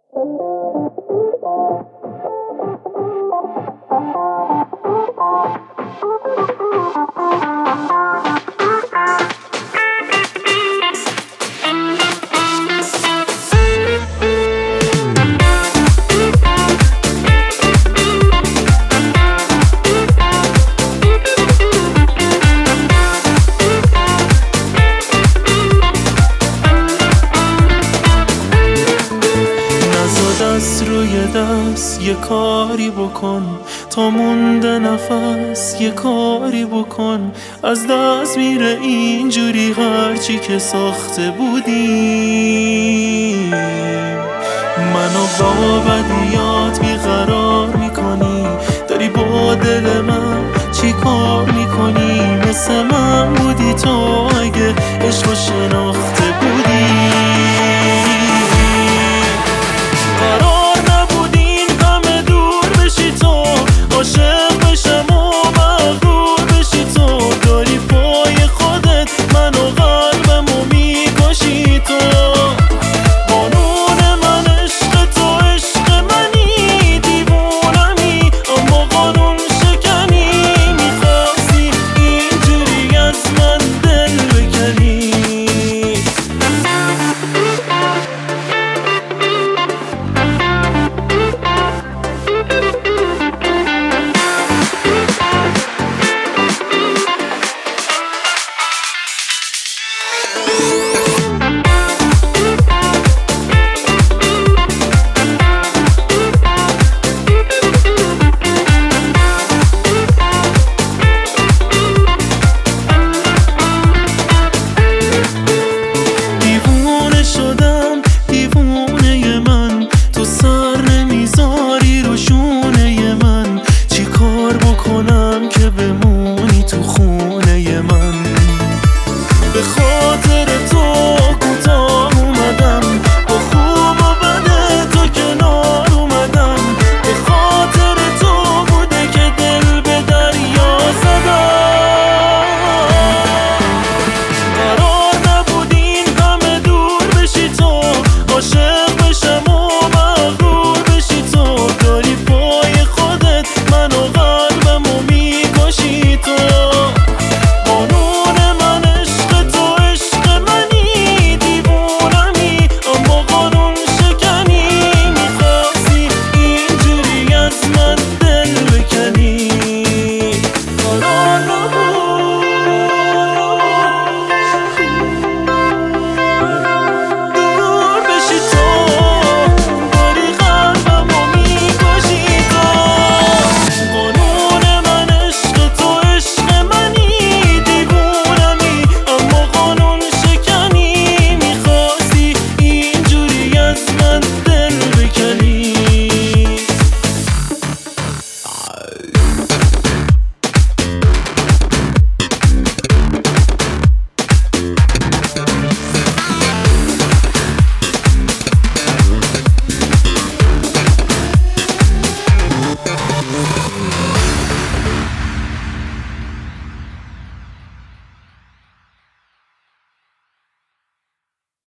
دست روی دست یه کاری بکن، تا مونده نفس یه کاری بکن. از دست میره اینجوری هرچی که ساخته بودیم. منو با بدیات بیقرار میکنی، داری با دل من چی کار میکنی؟ مثل من بودی تو اگه عشق و شناخته بود.